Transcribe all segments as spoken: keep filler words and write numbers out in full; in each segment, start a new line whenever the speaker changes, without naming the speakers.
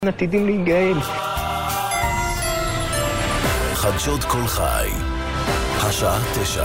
עתידים להיגאל.
חדשות כל חי, השעה תשע.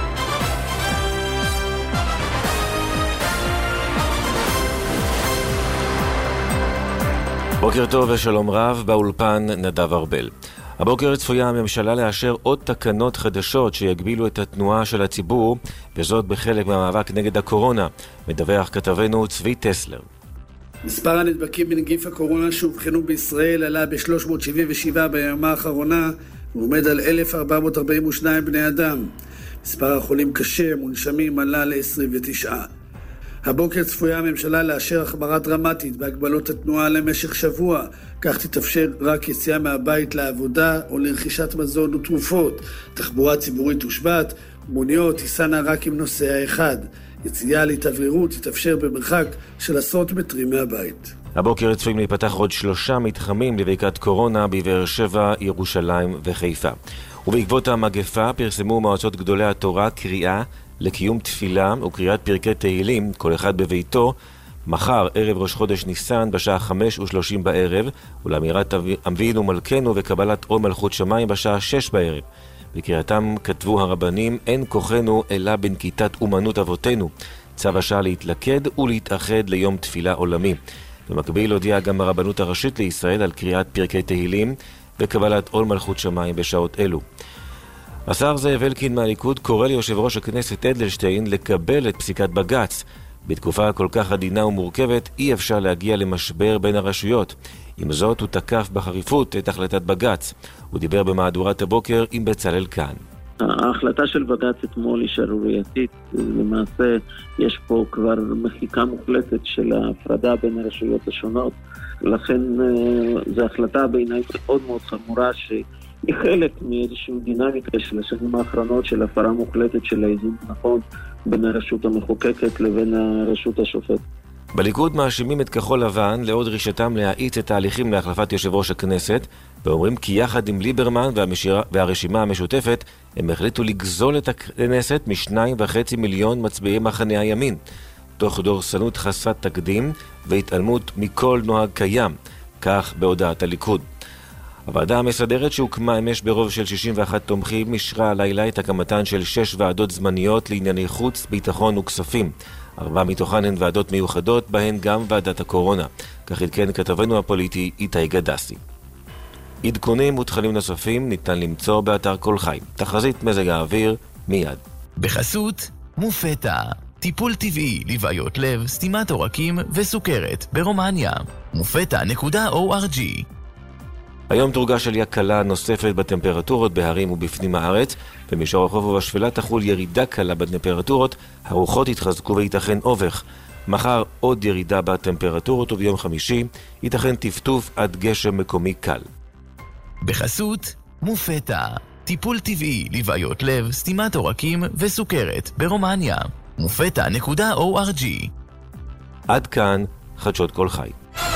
בוקר טוב ושלום רב, באולפן נדב ארבל. הבוקר צפויה הממשלה לאשר עוד תקנות חדשות שיגבילו את התנועה של הציבור, וזאת בחלק מהמאבק נגד הקורונה. מדווח כתבנו צבי טסלר.
מספר הנדבקים בנגיף הקורונה שהובחנו בישראל עלה ב-שלוש מאות שבעים ושבע ביממה האחרונה, ועומד על אלף ארבע מאות ארבעים ושניים בני אדם. מספר החולים קשה מונשמים עלה ל-עשרים ותשע. הבוקר צפויה הממשלה לאשר החמרה דרמטית בהגבלות התנועה למשך שבוע, כך תתאפשר רק יציאה מהבית לעבודה או לרכישת מזון ותרופות. תחבורה ציבורית תושבת, מוניות תיסענה רק עם נוסע אחד. יציאה להתאווררות תתאפשר במרחק של עשרות מטרים מהבית.
הבוקר צפויים להיפתח עוד שלושה מתחמים לבדיקת קורונה בבאר שבע, ירושלים וחיפה. ובעקבות המגפה פרסמו מועצות גדולי התורה קריאה לקיום תפילה וקריאת פרקי תהילים, כל אחד בביתו, מחר ערב ראש חודש ניסן בשעה חמש ושלושים בערב, ולאמירת אבינו מלכנו וקבלת עול מלכות שמיים בשעה שש בערב. בקריאתם כתבו הרבנים, אין כוחנו אלא בנקיטת אומנות אבותינו, צו השעה להתלכד ולהתאחד ליום תפילה עולמי. במקביל הודיעה גם הרבנות הראשית לישראל על קריאת פרקי תהילים וקבלת עול מלכות שמיים בשעות אלו. השר זאב אלקין מהליכוד קורא ליושב ראש הכנסת אדלשטיין לקבל את פסיקת בג"ץ. בתקופה כל כך עדינה ומורכבת אי אפשר להגיע למשבר בין הרשויות. עם זאת הוא תקף בחריפות את החלטת בג"ץ. הוא דיבר במהדורת הבוקר עם בצלאל כאן.
ההחלטה של בג"ץ אתמול היא שערורייתית. למעשה יש פה כבר מחיקה מוחלטת של ההפרדה בין הרשויות השונות. לכן זו החלטה בעיניי מאוד מאוד חמורה שהיא חלק מאיזושהי דינמיקה של השנים האחרונות של הפרה מוחלטת של האיזון הנכון בין הרשות המחוקקת לבין הרשות השופטת.
בליכוד מאשימים את כחול לבן לעוד דרישתם להאיץ את תהליכים להחלפת יושב ראש הכנסת, ואומרים כי יחד עם ליברמן והמשירה, והרשימה המשותפת הם החליטו לגזול את הכנסת משניים וחצי מיליון מצביעי מחנה הימין, תוך דורסנות חסרת תקדים והתעלמות מכל נוהג קיים, כך בהודעת הליכוד. הוועדה המסדרת שהוקמה אמש ברוב של שישים ואחת תומכים אישרה הלילה את הקמתן של שש ועדות זמניות לענייני חוץ, ביטחון וכספים. ארבע מתוכן הן ועדות מיוחדות, בהן גם ועדת הקורונה. כך עדכן כתבנו הפוליטי איתי גדסי. עדכונים ותכנים נוספים ניתן למצוא באתר כל חי. תחזית מזג האוויר מיד.
בחסות מופטה, טיפול טבעי לבעיות לב, סתימת עורקים וסוכרת ברומניה. מופטה נקודה או אר ג'י.
היום תורגש עלייה קלה נוספת בטמפרטורות בהרים ובפנים הארץ. במישור החוף ובשפלה תחול ירידה קלה בטמפרטורות, הרוחות יתחזקו וייתכן אובך. מחר עוד ירידה בטמפרטורות וביום חמישי ייתכן טפטוף עד גשם מקומי קל.
בחסות מופטה, טיפול טבעי לבעיות לב, סתימת עורקים וסוכרת ברומניה. מופטה נקודה או אר ג'י.
עד כאן חדשות כל חי.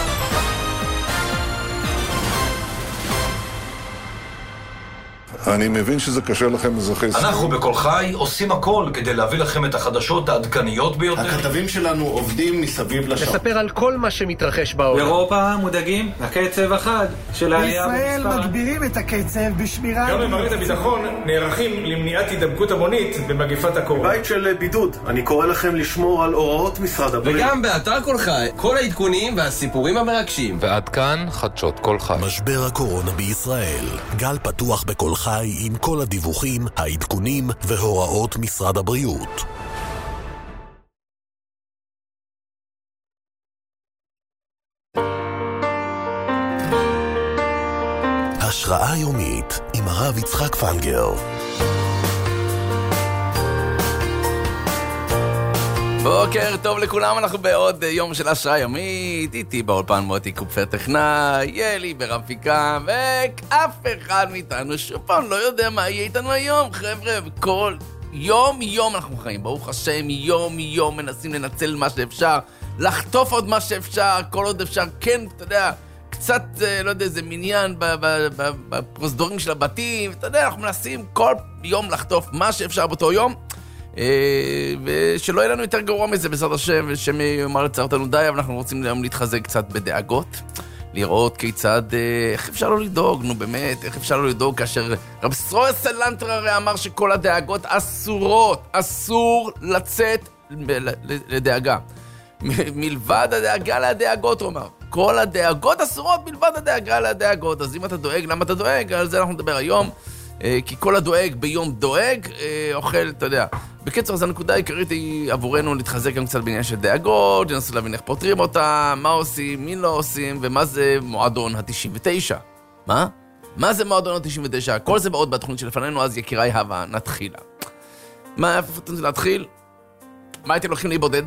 אני מבין שזה קשה לכם אזרחי ישראל.
אנחנו בכל חי עושים הכל כדי להביא לכם את החדשות העדכניות ביותר.
הכתבים שלנו עובדים מסביב לשעון.
נספר על כל מה שמתרחש בעולם.
באירופה מודאגים, הקצב החד של העלייה
בישראל מגבירים את הקצב בשמירה.
גם במערכת הביטחון נערכים למניעת הידבקות המונית במגפת הקורונה.
בית של בידוד, אני קורא לכם לשמור על הוראות משרד הבריאות.
וגם באתר כל חי, כל העדכונים והסיפורים המרגשים.
ועד כאן חדשות כל חי.
משבר הקורונה בישראל. גל פתוח בכל חי עם כל הדיווחים, העדכונים והוראות משרד הבריאות. השראה יומית עם הרב יצחק פנגר.
בוקר טוב לכולם, אנחנו בעוד יום של השראה יומית. איתי באולפן מוטי קופפר טכנאי, ילי ברמפיקה, ואף אחד מאיתנו שוב פעם לא יודע מה יהיה איתנו היום. חבר'ה, כל יום יום אנחנו חיים, ברוך השם, יום יום מנסים לנצל מה שאפשר, לחטוף עוד מה שאפשר, כל עוד אפשר. כן, אתה יודע, קצת, לא יודע, זה מניין בפרוזדורים של הבתים, אתה יודע, אנחנו מנסים כל יום לחטוף מה שאפשר באותו יום, ושלא יהיה לנו יותר גרוע מזה בעזרת השם, ושם יאמר לצער אותנו די, אבל אנחנו רוצים היום להתחזק קצת בדאגות. לראות כיצד, איך אפשר לא לדאוג, נו באמת, איך אפשר לא לדאוג כאשר רב ישראל סלנטר הרי אמר שכל הדאגות אסורות, אסור לצאת לדאגה. מלבד הדאגה לדאגות, הוא אמר. כל הדאגות אסורות מלבד הדאגה לדאגות. אז אם אתה דואג, למה אתה דואג? על זה אנחנו נדבר היום. כי כל הדואג ביום דואג, אוכל, אתה יודע. בקיצור, אז הנקודה העיקרית היא עבורנו להתחזק גם קצת בעניין של דאגות, לנסות להבין איך פותרים אותם, מה עושים, מי לא עושים, ומה זה מועדון ה-תשעים ותשע. מה? מה זה מועדון ה-תשעים ותשע? כל זה מאוד בתוכנית שלפנינו, אז יקיריי הווה, נתחילה. מה, איפה אתם להתחיל? מה הייתם לוקחים להיבודד?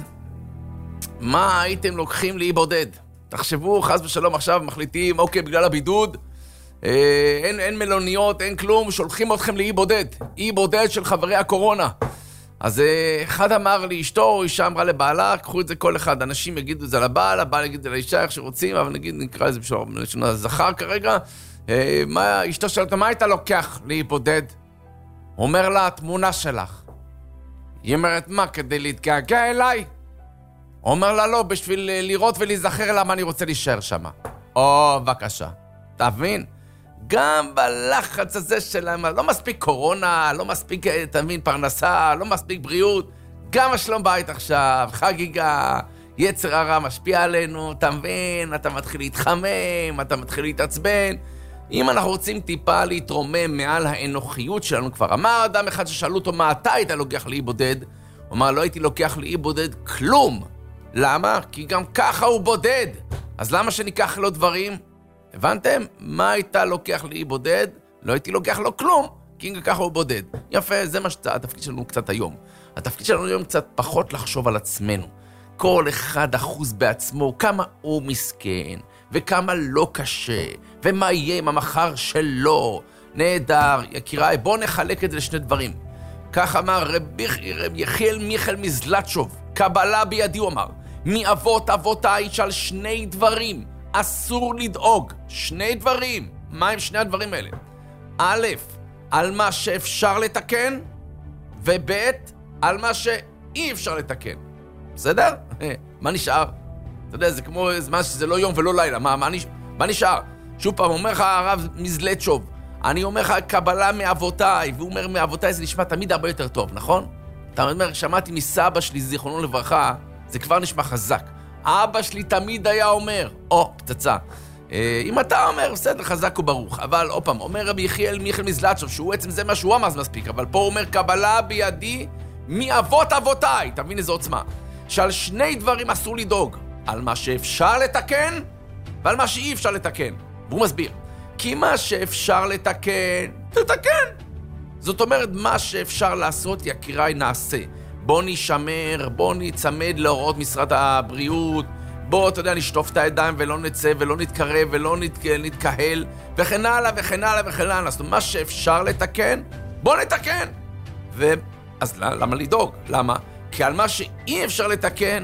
מה הייתם לוקחים להיבודד? תחשבו, חס ושלום עכשיו מחליטים, אוקיי, בגלל הבידוד, אה, אין, אין מלוניות, אין כלום, שולחים אתכם לאי בודד, אי בודד של חברי הקורונה. אז אה, אחד אמר לאשתו, אישה אמרה לבעלה, קחו את זה כל אחד, אנשים יגידו את זה לבעל, הבעל יגיד את זה לאישה, איך שרוצים, אבל נגיד, נקרא את זה בשביל הזכר כרגע, אה, מה, אשתו שאלת, מה היית לוקח לאי בודד? אומר לה, התמונה שלך. היא אומרת, מה, כדי להתגעגע אליי? אומר לה, לא, בשביל לראות ולהיזכר למה אני רוצה להישאר שם. או, בבקשה. תבין? גם בלחץ הזה שלהם, לא מספיק קורונה, לא מספיק, תבין, פרנסה, לא מספיק בריאות, גם השלום בית עכשיו, חגיגה, יצר הרע משפיע עלינו, אתה מבין? אתה מתחיל להתחמם, אתה מתחיל להתעצבן. אם אנחנו רוצים טיפה להתרומם מעל האנוכיות שלנו, כבר אמר אדם אחד ששאלו אותו, מה אתה היית לוקח לאי בודד? הוא אמר, לא הייתי לוקח לאי בודד כלום. למה? כי גם ככה הוא בודד. אז למה שניקח לו דברים? הבנתם? מה הייתה לוקח לאי בודד? לא הייתי לוקח לו כלום, כי גם ככה הוא בודד. יפה, זה מה שהתפקיד שלנו קצת היום. התפקיד שלנו היום קצת פחות לחשוב על עצמנו. כל אחד אחוז בעצמו, כמה הוא מסכן, וכמה לא קשה, ומה יהיה עם המחר שלו. נהדר, יקיריי, בואו נחלק את זה לשני דברים. כך אמר רבי יחיאל מיכל מזלצ'וב, קבלה בידי הוא אמר, מאבות אבותיי שעל שני דברים אסור לדאוג. שני דברים. מה הם שני הדברים האלה? א', על מה שאפשר לתקן, וב', על מה שאי אפשר לתקן. בסדר? מה נשאר? אתה יודע, זה כמו זמן שזה לא יום ולא לילה. מה, מה, נש... מה נשאר? שוב פעם, אומר לך הרב מזלצ'וב, אני אומר לך קבלה מאבותיי, והוא אומר מאבותיי זה נשמע תמיד הרבה יותר טוב, נכון? אתה אומר, שמעתי מסבא שלי, זיכרונו לברכה, זה כבר נשמע חזק. אבא שלי תמיד היה אומר, או, פצצה. אם אתה אומר, בסדר, חזק וברוך. אבל, עוד פעם, אומר רבי יחיאל מיכל מזלצ'וב, שהוא עצם זה מה שהוא אמר, זה מספיק. אבל פה הוא אומר, קבלה בידי מאבות אבותיי. אתה מבין איזו עוצמה? שעל שני דברים אסור לדאוג. על מה שאפשר לתקן, ועל מה שאי אפשר לתקן. והוא מסביר. כי מה שאפשר לתקן, תתקן. זאת אומרת, מה שאפשר לעשות, יקיריי, נעשה. בוא נשמר, בוא נצמד להוראות משרד הבריאות, בוא, אתה יודע, נשטוף את הידיים ולא נצא ולא נתקרב ולא נת... נתקהל, וכן הלאה וכן הלאה וכן הלאה. זאת אומרת, מה שאפשר לתקן, בוא נתקן. ו... אז למה לדאוג? למה? כי על מה שאי אפשר לתקן,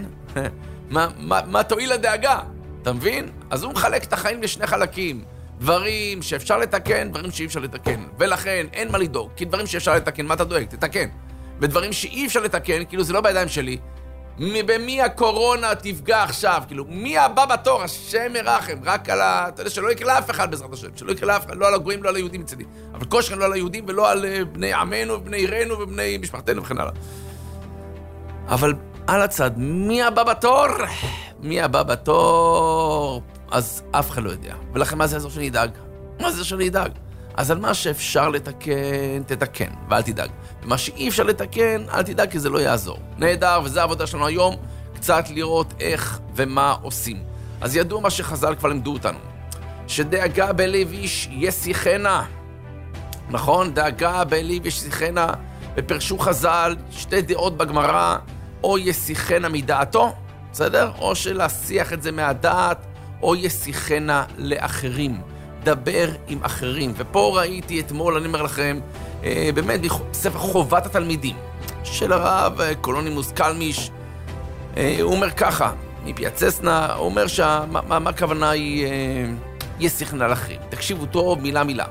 מה, מה, מה תועיל הדאגה? אתה מבין? אז הוא מחלק את החיים לשני חלקים. דברים שאפשר לתקן, דברים שאי אפשר לתקן. ולכן אין מה לדאוג, כי דברים שאפשר לתקן, מה אתה דואג? תתקן. ודברים שאי אפשר לתקן, כאילו זה לא בידיים שלי. במי הקורונה תפגע עכשיו? כאילו, מי הבא בתור? השם ירחם, רק על ה... אתה יודע, שלא יקרה לאף אחד בעזרת השם. שלא יקרה לאף אחד, לא על הגויים, לא על היהודים מצדי. אבל כל שכן לא על היהודים ולא על בני עמנו ובני עירנו ובני משפחתנו וכן הלאה. אבל על הצד, מי הבא בתור? מי הבא בתור? אז אף אחד לא יודע. ולכן מה זה יעזור שאני אדאג? מה זה שאני אדאג? אז על מה שאפשר לתקן, תתקן, ואל תדאג. ומה שאי אפשר לתקן, אל תדאג, כי זה לא יעזור. נהדר, וזה העבודה שלנו היום, קצת לראות איך ומה עושים. אז ידעו מה שחז"ל כבר למדו אותנו. שדאגה בלב איש ישיחנה. נכון? דאגה בלב איש ישיחנה. ופרשו חז"ל שתי דעות בגמרא, או ישיחנה מדעתו, בסדר? או שלהשיח את זה מהדעת, או ישיחנה לאחרים. דבר עם אחרים. ופה ראיתי אתמול, אני אומר לכם, אה, באמת בספר חובת התלמידים של הרב קולונימוס קלמיש, אה, הוא אומר ככה, מפייצסנה, הוא אומר שמה מה הכוונה היא אה, ישיחנה לאחרים. תקשיבו טוב, מילה מילה.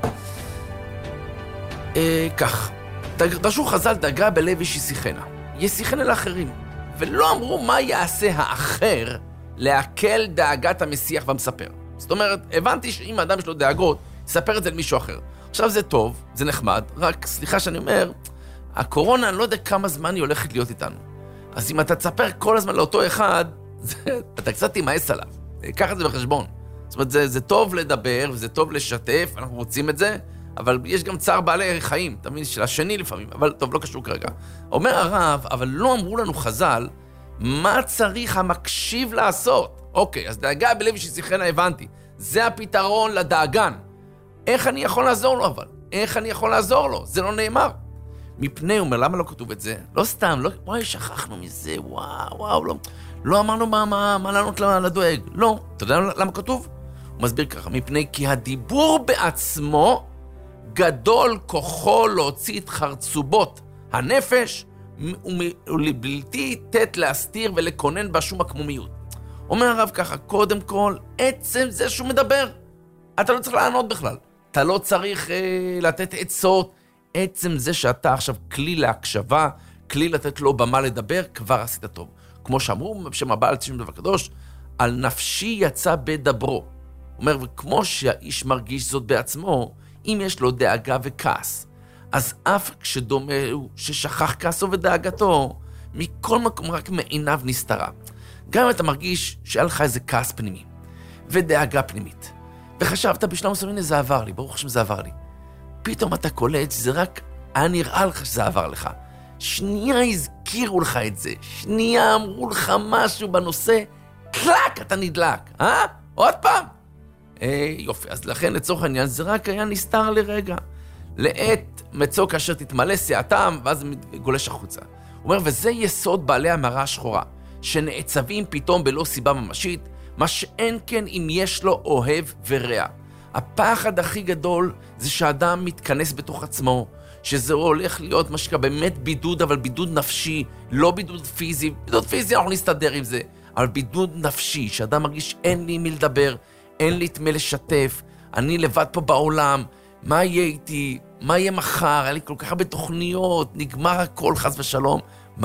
אה, כך, דרשו חז"ל דאגה בלב איש ישיחנה. ישיחנה לאחרים. ולא אמרו מה יעשה האחר להקל דאגת המשיח והמספר. זאת אומרת, הבנתי שאם האדם יש לו דאגות, יספר את זה למישהו אחר. עכשיו זה טוב, זה נחמד, רק סליחה שאני אומר, הקורונה, אני לא יודע כמה זמן היא הולכת להיות איתנו. אז אם אתה תספר כל הזמן לאותו אחד, זה, אתה קצת תימאס עליו. קח את זה בחשבון. זאת אומרת, זה, זה טוב לדבר, וזה טוב לשתף, אנחנו רוצים את זה, אבל יש גם צער בעלי חיים, אתה מבין, של השני לפעמים, אבל טוב, לא קשור כרגע. אומר הרב, אבל לא אמרו לנו חז"ל, מה צריך המקשיב לעשות? אוקיי, אז דאגה בלב ששיחנה הבנתי. זה הפתרון לדאגן. איך אני יכול לעזור לו אבל? איך אני יכול לעזור לו? זה לא נאמר. מפני, הוא אומר, למה לא כתוב את זה? לא סתם, לא, וואי, שכחנו מזה, וואו, וואו, לא, לא אמרנו מה, מה, מה לענות לדואג. לא, אתה יודע למה כתוב? הוא מסביר ככה, מפני כי הדיבור בעצמו גדול כוחו להוציא את חרצובות הנפש, ולבלתי תת להסתיר ולקונן בה שום הקמומיות. אומר הרב ככה, קודם כל, עצם זה שהוא מדבר. אתה לא צריך לענות בכלל. אתה לא צריך אה, לתת עצות. עצם זה שאתה עכשיו כלי להקשבה, כלי לתת לו במה לדבר, כבר עשית טוב. כמו שאמרו, בשם הבעל תשעים דבר קדוש, על נפשי יצא בדברו. הוא אומר, וכמו שהאיש מרגיש זאת בעצמו, אם יש לו דאגה וכעס, אז אף כשדומה הוא ששכח כעסו ודאגתו, מכל מקום רק מעיניו נסתרה. גם אם אתה מרגיש שהיה לך איזה כעס פנימי, ודאגה פנימית, וחשבת בשלב מסוים, זה עבר לי, ברוך השם זה עבר לי. פתאום אתה קולט שזה רק היה נראה לך שזה עבר לך. שנייה הזכירו לך את זה, שנייה אמרו לך משהו בנושא, קלק, אתה נדלק, אה? עוד פעם. אה, יופי, אז לכן לצורך העניין זה רק היה נסתר לרגע. לעת מצוא כאשר תתמלא שעתם, ואז זה גולש החוצה. הוא אומר, וזה יסוד בעלי המראה השחורה, שנעצבים פתאום בלא סיבה ממשית, מה שאין כן אם יש לו אוהב ורע. הפחד הכי גדול זה שהאדם מתכנס בתוך עצמו, שזה הולך להיות משקע באמת בידוד, אבל בידוד נפשי, לא בידוד פיזי. בידוד פיזי אנחנו נסתדר עם זה, אבל בידוד נפשי, שאדם מרגיש אין לי מי לדבר, אין לי את מי לשתף, אני לבד פה בעולם, מה יהיה איתי, מה יהיה מחר, היה לי כל כך הרבה תוכניות, נגמר הכל חס ושלום,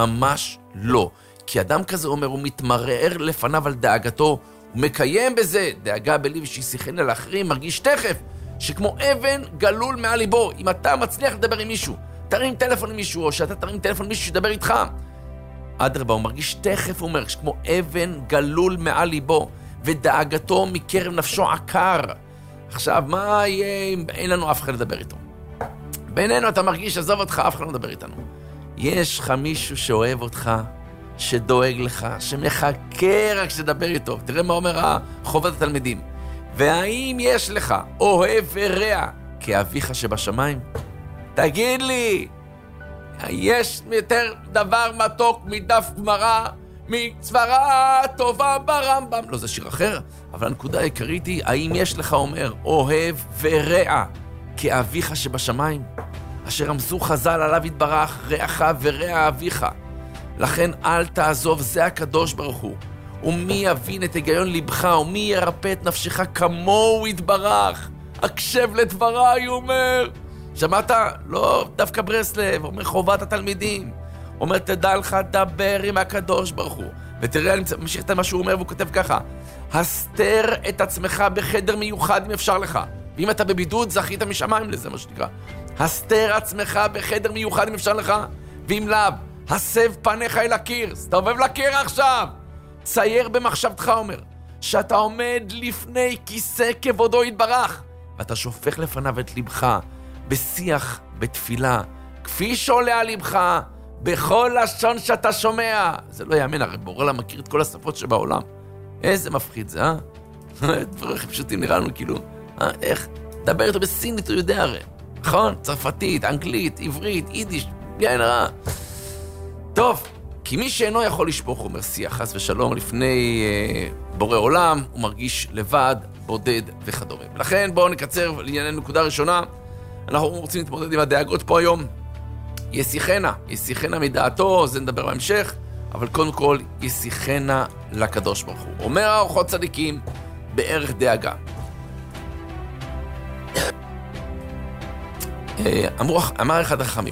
ממש לא. כי אדם כזה אומר, הוא מתמרר לפניו על דאגתו, הוא מקיים בזה, דאגה בליב שישיחנה לאחרים, מרגיש תכף, שכמו אבן גלול מעל ליבו, אם אתה מצליח לדבר עם מישהו, תרים טלפון עם מישהו, או שאתה תרים טלפון עם מישהו שידבר איתך, אדרבה, הוא מרגיש תכף, הוא אומר, שכמו אבן גלול מעל ליבו, ודאגתו מקרב נפשו עקר. עכשיו, מה יהיה אם אין לנו אף אחד לדבר איתו? בינינו אתה מרגיש, עזוב אותך, אף אחד לא מדבר איתנו. יש לך מישהו שאוהב אותך, שדואג לך, שמחכה רק שתדבר איתו. תראה מה אומר חובת התלמידים. והאם יש לך אוהב ורע כאביך שבשמיים? תגיד לי, יש יותר דבר מתוק מדף גמרא, מצוורה טובה ברמב"ם? לא, זה שיר אחר, אבל הנקודה העיקרית היא, האם יש לך, אומר, אוהב ורע כאביך שבשמיים? אשר רמזו חז"ל עליו יתברך, רעך ורע אביך. לכן אל תעזוב, זה הקדוש ברוך הוא. ומי יבין את היגיון לבך, ומי ירפא את נפשך כמוהו יתברך. הקשב לדבריי, הוא אומר. שמעת? לא דווקא ברסלב, אומר חובת התלמידים. אומר, תדע לך, דבר עם הקדוש ברוך הוא. ותראה, אני ממשיך את מה שהוא אומר, והוא כותב ככה. הסתר את עצמך בחדר מיוחד אם אפשר לך. ואם אתה בבידוד, זכית משמיים לזה, מה שנקרא. הסתר עצמך בחדר מיוחד אם אפשר לך, ואם לאו, הסב פניך אל הקיר, סתובב לקיר עכשיו. צייר במחשבתך, אומר, שאתה עומד לפני כיסא כבודו יתברך, ואתה שופך לפניו את לבך, בשיח, בתפילה, כפי שעולה על לבך, בכל לשון שאתה שומע. זה לא יאמן, הרי בורא מכיר את כל השפות שבעולם. איזה מפחיד זה, אה? דברים פשוטים נראה לנו כאילו, אה, איך? דבר איתו בסינית, הוא יודע הרי. נכון? צרפתית, אנגלית, עברית, יידיש, בלי עין הרע. טוב, כי מי שאינו יכול לשפוך, אומר שיח, חס ושלום, לפני אה, בורא עולם, הוא מרגיש לבד, בודד וכדומה. ולכן בואו נקצר לענייננו נקודה ראשונה. אנחנו רוצים להתמודד עם הדאגות פה היום. ישיחנה, ישיחנה מדעתו, זה נדבר בהמשך, אבל קודם כל, ישיחנה לקדוש ברוך הוא. אומר האורחות צדיקים, בערך דאגה. אמרו, אמר אחד החכמים,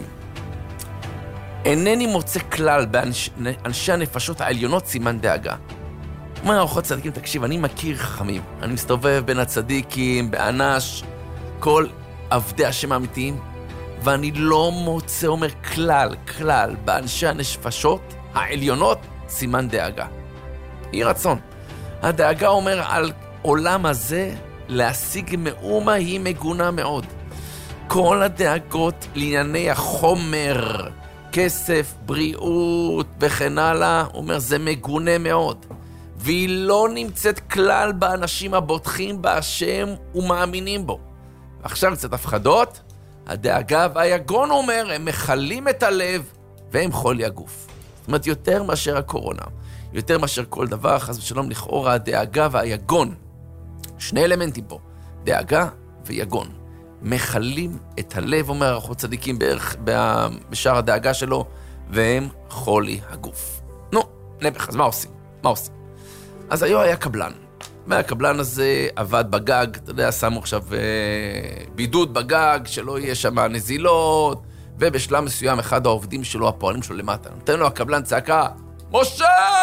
אינני מוצא כלל באנשי הנפשות העליונות סימן דאגה. אומר ארוחות צדיקים, תקשיב, אני מכיר חכמים. אני מסתובב בין הצדיקים, באנש, כל עבדי השם האמיתיים, ואני לא מוצא, אומר כלל, כלל, באנשי הנפשות העליונות, סימן דאגה. אי רצון. הדאגה אומר על עולם הזה, להשיג מאומה היא מגונה מאוד. כל הדאגות לענייני החומר, כסף, בריאות וכן הלאה, אומר זה מגונה מאוד. והיא לא נמצאת כלל באנשים הבוטחים בהשם ומאמינים בו. עכשיו קצת הפחדות, הדאגה והיגון אומר, הם מחלים את הלב והם חולי הגוף. זאת אומרת, יותר מאשר הקורונה, יותר מאשר כל דבר, חס ושלום לכאורה, הדאגה והיגון. שני אלמנטים פה, דאגה ויגון. מחלים את הלב, אומר ארוחות צדיקים בערך בשאר הדאגה שלו, והם חולי הגוף. נו, נפח, אז מה עושים? מה עושים? אז היום היה קבלן, והקבלן הזה עבד בגג, אתה יודע, שמו עכשיו אה, בידוד בגג, שלא יהיה שם נזילות, ובשלב מסוים אחד העובדים שלו, הפועלים שלו למטה, נותן לו הקבלן צעקה, משה!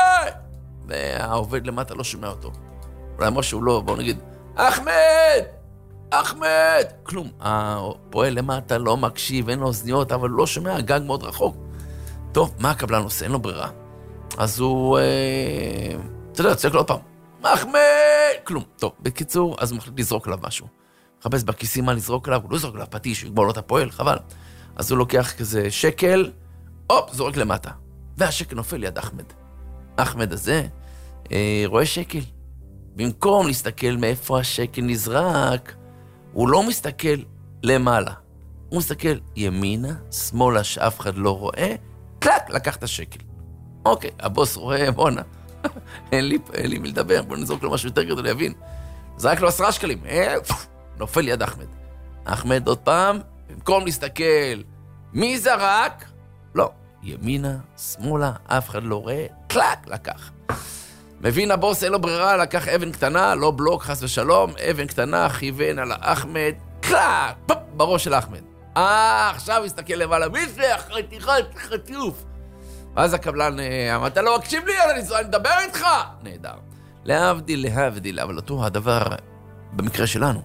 והעובד למטה לא שומע אותו. אולי משהו לא, בואו נגיד, אחמד! אחמד! כלום, הפועל למטה לא מקשיב, אין לו אוזניות, אבל לא שומע, הגג מאוד רחוק. טוב, מה הקבלן עושה? אין לו ברירה. אז הוא, אה, אתה יודע, צועק לו עוד פעם, אחמד! כלום. טוב, בקיצור, אז הוא מחליט לזרוק עליו משהו. מחפש בכיסים מה לזרוק עליו, הוא לא זרוק עליו פטיש, הוא יגמור לו את הפועל, חבל. אז הוא לוקח כזה שקל, הופ, זורק למטה. והשקל נופל ליד אחמד. אחמד הזה אה, רואה שקל. במקום להסתכל מאיפה השקל נזרק, הוא לא מסתכל למעלה. הוא מסתכל ימינה, שמאלה שאף אחד לא רואה, קלק, לקח את השקל. אוקיי, הבוס רואה, בואנה, אין לי, אין לי מי לדבר, בוא נזרוק לו משהו יותר גדול להבין. זרק לו עשרה שקלים, אה, נופל ליד אחמד. אחמד עוד פעם, במקום להסתכל, מי זרק? לא, ימינה, שמאלה, אף אחד לא רואה, קלק, לקח. מבין הבוס, אין לו ברירה, לקח אבן קטנה, לא בלוק, חס ושלום, אבן קטנה, כיוון על האחמד, קלק, פופ, בראש של האחמד. אה, עכשיו הסתכל למעלה, מי זה? חתיכה, חטיוף. ואז הקבלן אמר, אתה לא מקשיב לי, אני מדבר איתך. נהדר. להבדיל, להבדיל, אבל אותו הדבר במקרה שלנו.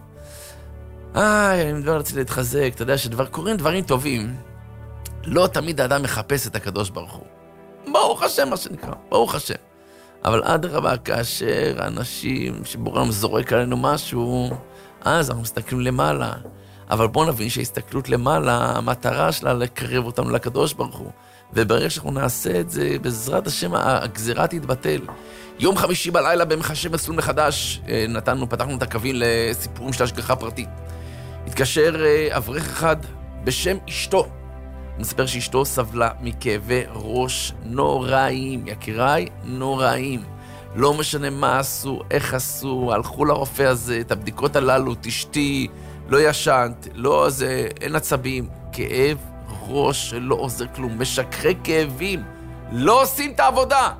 איי, אני מדבר רציתי להתחזק, אתה יודע שדבר, קוראים דברים טובים, לא תמיד האדם מחפש את הקדוש ברוך הוא. ברוך השם, מה שנקרא, ברוך השם. אבל עד רבה, כאשר האנשים שבורם זורק עלינו משהו, אז אנחנו מסתכלים למעלה. אבל בואו נבין שההסתכלות למעלה, המטרה שלה לקרב אותנו לקדוש ברוך הוא. וברגע שאנחנו נעשה את זה, בעזרת השם, הגזירה תתבטל. יום חמישי בלילה במחשב מסלול מחדש, נתנו, פתחנו את הקווים לסיפורים של השגחה פרטית. התקשר אברך אחד בשם אשתו. הוא מספר שאשתו סבלה מכאבי ראש נוראים, יקיריי, נוראים. לא משנה מה עשו, איך עשו, הלכו לרופא הזה, את הבדיקות הללו, תשתי, לא ישנת, לא זה, אין עצבים, כאב ראש שלא עוזר כלום, משקרי כאבים, לא עושים את העבודה.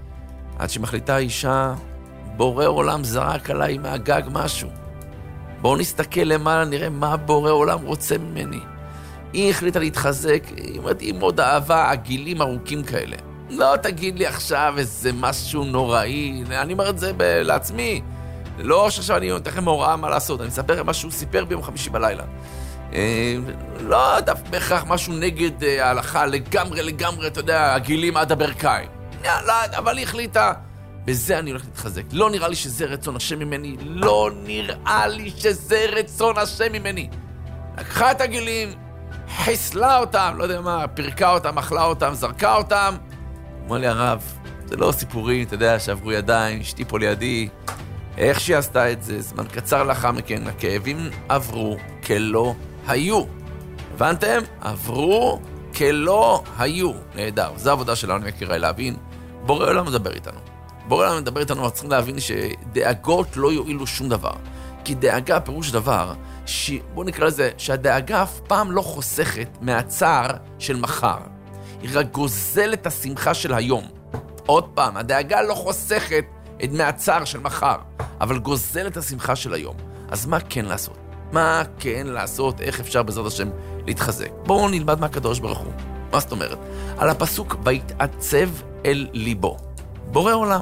עד שמחליטה האישה, בורא עולם זרק עליי מהגג משהו. בואו נסתכל למעלה, נראה מה בורא עולם רוצה ממני. היא החליטה להתחזק, היא אומרת, עם עוד אהבה, עגילים ארוכים כאלה. לא תגיד לי עכשיו איזה משהו נוראי, אני אומר את זה ב- לעצמי. לא שעכשיו אני נותן לכם הוראה מה לעשות, אני מספר מה שהוא סיפר ביום חמישי בלילה. אה, לא דווקא בהכרח משהו נגד אה, ההלכה, לגמרי לגמרי, אתה יודע, עגילים עד הברכיים. לא, אבל היא החליטה, בזה אני הולך להתחזק. לא נראה לי שזה רצון השם ממני, לא נראה לי שזה רצון השם ממני. לקחה את עגילים, חיסלה אותם, לא יודע מה, פרקה אותם, אכלה אותם, זרקה אותם. אמר לי הרב, זה לא סיפורים, אתה יודע, שעברו ידיים, אשתי פה לידי. איך שהיא עשתה את זה, זמן קצר לאחר מכן, הכאבים עברו כלא היו. הבנתם? עברו כלא היו. נהדר, זו העבודה שלנו, יקיריי, להבין. בורא עולם מדבר איתנו. בורא עולם מדבר איתנו, אנחנו צריכים להבין שדאגות לא יועילו שום דבר. כי דאגה פירוש דבר, ש... בוא נקרא לזה, שהדאגה אף פעם לא חוסכת מהצער של מחר. היא רק גוזלת את השמחה של היום. עוד פעם, הדאגה לא חוסכת את מהצער של מחר, אבל גוזלת את השמחה של היום. אז מה כן לעשות? מה כן לעשות? איך אפשר בעזרת השם להתחזק? בואו נלמד מהקדוש ברוך הוא. מה זאת אומרת? על הפסוק, ויתעצב אל ליבו. בורא עולם,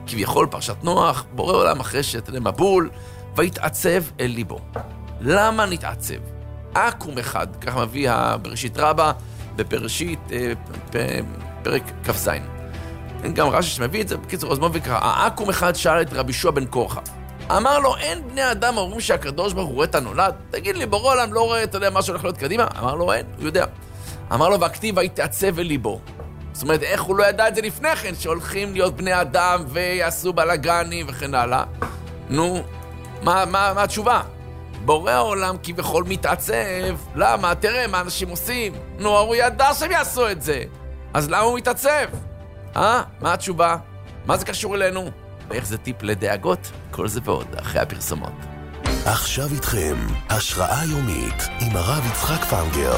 כביכול פרשת נוח, בורא עולם אחרי שתלה מבול, והתעצב אל ליבו. למה נתעצב? עקום אחד, כך מביא בראשית רבה, בפרשית פרק כ"ז. גם רש"י שמביא את זה, בקיצור, אז מה וקרא, העקום אחד שאל את רבי יהושע בן קורחה. אמר לו, אין בני אדם אומרים שהקדוש ברוך הוא רואה את הנולד? תגיד לי, בורא עולם לא רואה, אתה יודע, מה שהולך להיות קדימה? אמר לו, אין, הוא יודע. אמר לו, והכתיב והתעצב אל ליבו. זאת אומרת, איך הוא לא ידע את זה לפני כן, שהולכים להיות בני אדם ויעשו בלגנים וכן הלאה? נו, מה, מה, מה התשובה? בורא העולם כביכול מתעצב. למה? תראה מה אנשים עושים. נו, הוא ידע שהם יעשו את זה. אז למה הוא מתעצב? אה? מה התשובה? מה זה קשור אלינו? ואיך זה טיפ לדאגות? כל זה ועוד, אחרי הפרסומות.
עכשיו איתכם, השראה יומית עם הרב יצחק פנגר.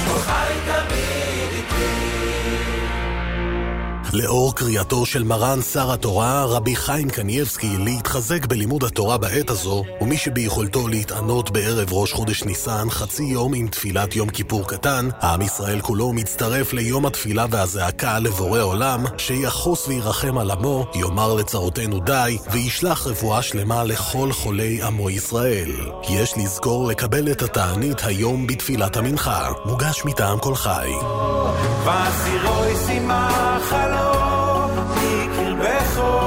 לאור קריאתו של מרן שר התורה, רבי חיים קניבסקי, להתחזק בלימוד התורה בעת הזו, ומי שביכולתו להתענות בערב ראש חודש ניסן חצי יום עם תפילת יום כיפור קטן, העם ישראל כולו מצטרף ליום התפילה והזעקה לבורא עולם, שיחוס וירחם על עמו, יאמר לצרותינו די, וישלח רפואה שלמה לכל חולי עמו ישראל. יש לזכור לקבל את התענית היום בתפילת המנחה, מוגש מטעם כל חי.
וסירוי שימח עלו מקרבכו.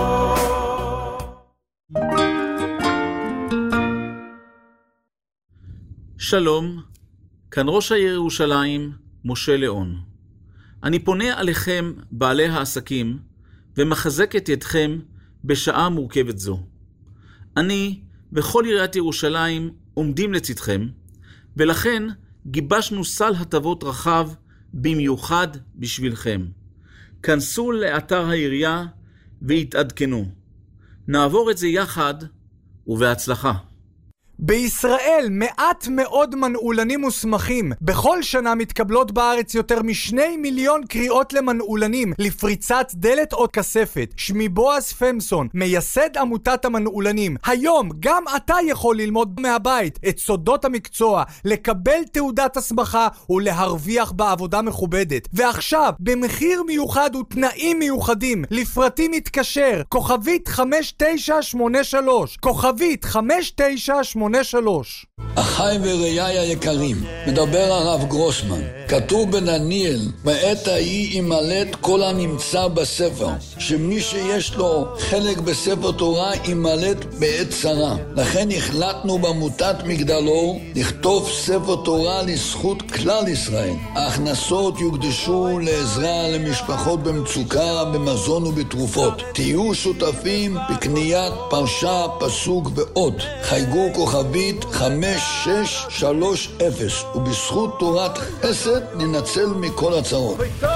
שלום, כאן ראש העיר ירושלים, משה ליאון. אני פונה עליכם, בעלי העסקים, ומחזק את ידכם בשעה מורכבת זו. אני וכל עיריית ירושלים עומדים לצדכם, ולכן גיבשנו סל הטבות רחב במיוחד בשבילכם. כנסו לאתר העירייה והתעדכנו. נעבור את זה יחד ובהצלחה.
בישראל מעט מאוד מנעולנים מוסמכים. בכל שנה מתקבלות בארץ יותר משני מיליון קריאות למנעולנים לפריצת דלת או כספת. שמי בועז פמסון, מייסד עמותת המנעולנים. היום גם אתה יכול ללמוד מהבית את סודות המקצוע, לקבל תעודת הסמכה ולהרוויח בעבודה מכובדת. ועכשיו, במחיר מיוחד ותנאים מיוחדים, לפרטים מתקשר, כוכבית חמש תשע שמונה שלוש, כוכבית חמש תשע שמונה שלוש.
אחי וראיי היקרים, מדבר הרב גרוסמן. כתוב בדניאל, בעת ההיא ימלט כל הנמצא בספר, שמי שיש לו חלק בספר תורה ימלט בעת צרה. לכן החלטנו בעמותת מגדלור לכתוב ספר תורה לזכות כלל ישראל. ההכנסות יוקדשו לעזרה למשפחות במצוקה, במזון ובתרופות. תהיו שותפים בקניית פרשה, פסוק ועוד. חייגו כוכבית חמש שש שלוש אפס, ובזכות תורת חסד ננצל מכל הצרות.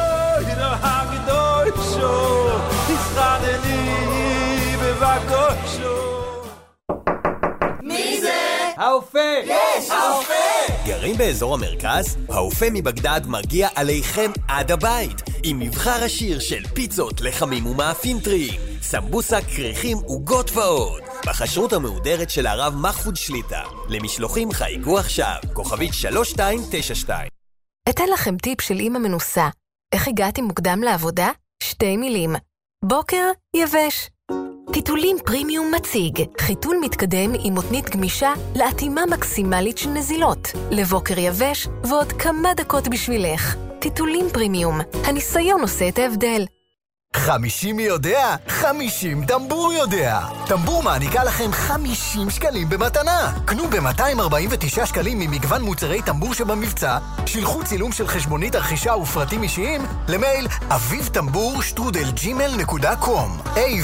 מי זה? האופה! יש! האופה!
גרים באזור המרכז? האופה מבגדד מגיע עליכם עד הבית, עם מבחר עשיר של פיצות, לחמים ומאפים טריים, סמבוסה, קריחים וגות ועוד. בחשרות המהודרת של הרב מחפוד שליטה. למשלוחים חייגו עכשיו, כוכבית שלוש שתיים תשע שתיים.
אתן לכם טיפ של אמא מנוסה. איך הגעתי מוקדם לעבודה? שתי מילים. בוקר יבש. טיטולים פרימיום מציג. חיתול מתקדם עם מותנית גמישה לאטימה מקסימלית של נזילות. לבוקר יבש ועוד כמה דקות בשבילך. טיטולים פרימיום. הניסיון עושה את ההבדל.
חמישים יודע? חמישים טמבור יודע. טמבור מעניקה לכם חמישים שקלים במתנה. קנו ב-מאתיים ארבעים ותשעה שקלים ממגוון מוצרי טמבור שבמבצע, שילחו צילום של חשבונית הרכישה ופרטים אישיים למייל אביב טמבור שטרודל ג'ימל נקודה קום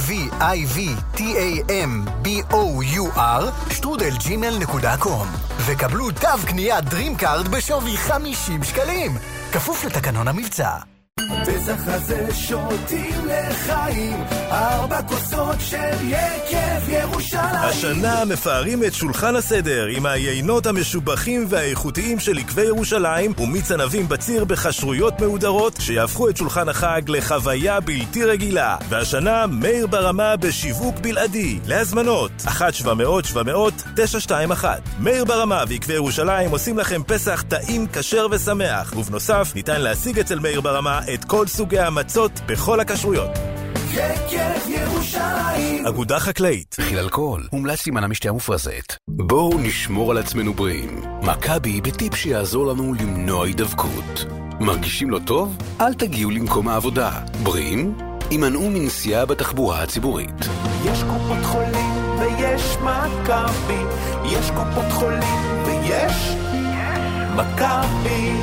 a-v-i-v-t-a-m-b-o-u-r שטרודל ג'ימל נקודה קום וקבלו תו קנייה דרים קארד בשווי חמישים שקלים. כפוף לתקנון המבצע.
פסח הזה שותים לחיים, ארבע כוסות של יקב ירושלים.
השנה מפארים את שולחן הסדר עם היינות המשובחים והאיכותיים של יקבי ירושלים ומיץ ענבים בציר בחשרויות מהודרות שיהפכו את שולחן החג לחוויה בלתי רגילה. והשנה מאיר ברמה בשיווק בלעדי. להזמנות אחת שבע מאות שבע מאות תשע שתיים אחת. מאיר ברמה ויקבי ירושלים עושים לכם פסח טעים, כשר ושמח, ובנוסף ניתן להשיג אצל מאיר ברמה את כל סוגי המצות בכל הכשרויות.
יקב ירושלים.
אגודה חקלאית.
מכיל אלכוהול, מומלץ להימנע משתייה מופרזת. בואו נשמור על עצמנו בריאים. מכבי בטיפ שיעזור לנו למנוע הידבקות. מרגישים לא טוב? אל תגיעו למקום העבודה. בריאים? הימנעו מנסיעה בתחבורה הציבורית.
יש קופות חולים ויש מכבי, יש קופות חולים ויש מכבי.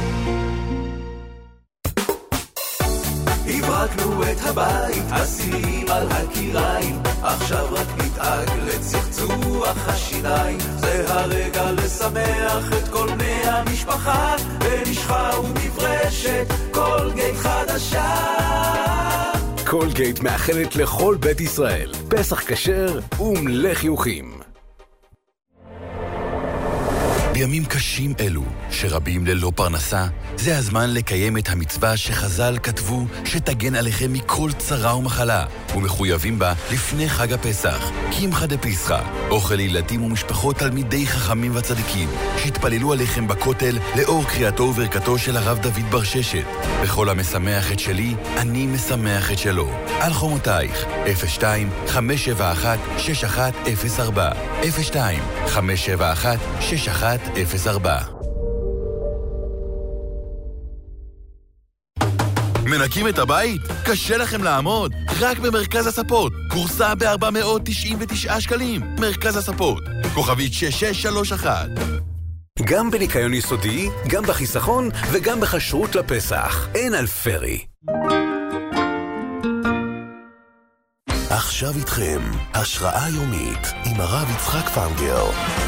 הברקנו את הבית, הסירים על הקיריים, עכשיו רק נתאג לצחצוח השיניים. זה הרגע לשמח את כל בני המשפחה, ונשחה ומברשת קולגייט חדשה.
קולגייט מאחלת לכל בית ישראל פסח כשר ומלא חיוכים. בימים קשים אלו, שרבים ללא פרנסה, זה הזמן לקיים את המצווה שחז"ל כתבו שתגן עליכם מכל צרה ומחלה, ומחויבים בה לפני חג הפסח, קמחא דפסחא, אוכל לילדים ומשפחות תלמידי חכמים וצדיקים, שהתפללו עליכם בכותל לאור קריאתו וברכתו של הרב דוד בר ששת. בכל המשמח את שלי, אני משמח את שלו. על חומותייך, אפס שתיים חמש שבע אחת שש אחת אפס ארבע, אפס שתיים חמש שבע אחת שש אחת אפס ארבע.
מנקים את הבית? קשה לכם לעמוד? רק במרכז הספות. קורסה ב-ארבע מאות תשעים ותשעה שקלים. מרכז הספות. כוכבית שש שש שלוש אחת.
גם בניקיון יסודי, גם בחיסכון וגם בחשרות לפסח. אין על פרי. עכשיו איתכם, השראה יומית עם הרב יצחק פנגר.